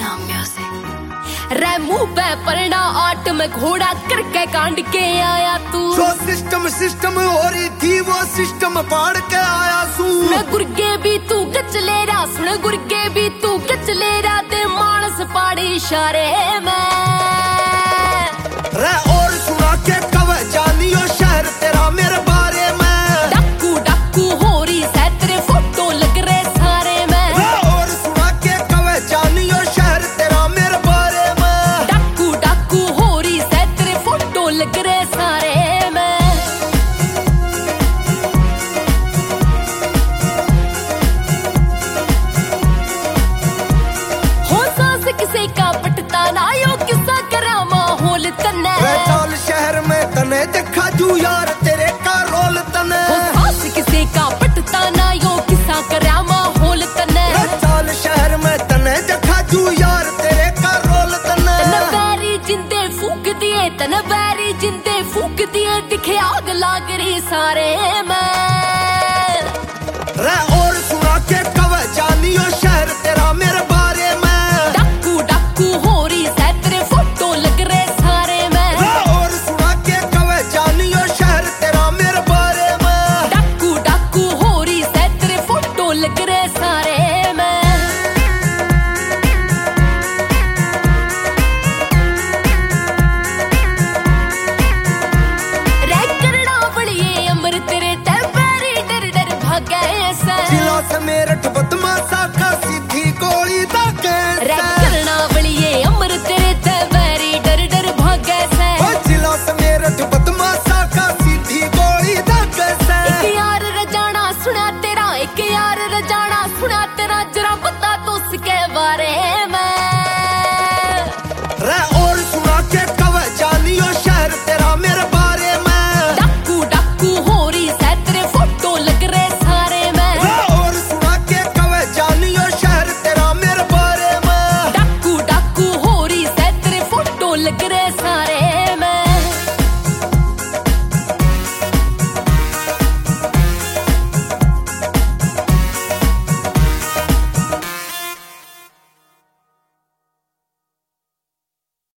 मुंह पे पलड़ा आट में घोड़ा करके कांड के आया तू। जो सिस्टम हो रही थी वो सिस्टम पाड़ के आया सू। सुन गुरगे भी तू गच ले रहा, सुन गुरगे भी तू गच ले रहा, ते मानस पाड़ी इशारे में रे और सुना के कब जानियो शहर तेरा मेरे बारे में। डाकू डाकू हो रही है तेरे फोटो लग रहे सारे में। रे और सुना के कब जानियो शहर तेरा मेरे बारे में। डाकू डाकू हो रही है तेरे फोटो लग रहे सारे में। हो सांस किसे का पटता ना यो किस्सा करा माहौल तन्ने। चाल शहर में तने देखा जू यार तेरे का रोल तने। हो सांस किसे का पटता ना यो किस्सा करा माहौल तन्ने। चाल शहर में तने देखा जू यार तेरे का रोल तने। तन बैरी जिंदे फूक दिए, तन बैरी जिंदे फूक दिए, दिखे आग लाग रही सारे में। रे और सुना के कब जानियो शहर तेरा मेरे बारे में। डाकू डाकू हो रही है तेरे फोटो लग रहे सारे में। रे और सुना के कब जानियो शहर तेरा मेरे बारे में। डाकू डाकू हो रही है तेरे फोटो लग रहे सारे